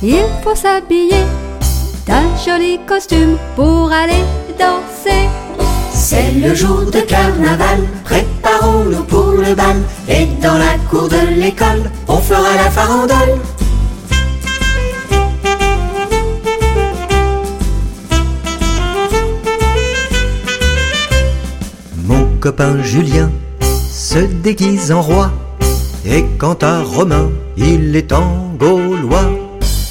il faut s'habiller d'un joli costume pour aller danser. C'est le jour de carnaval, préparons-nous pour le bal. Et dans la cour de l'école, on fera la farandole. Mon copain Julien se déguise en roi, et quant à Romain, il est en Gaulois.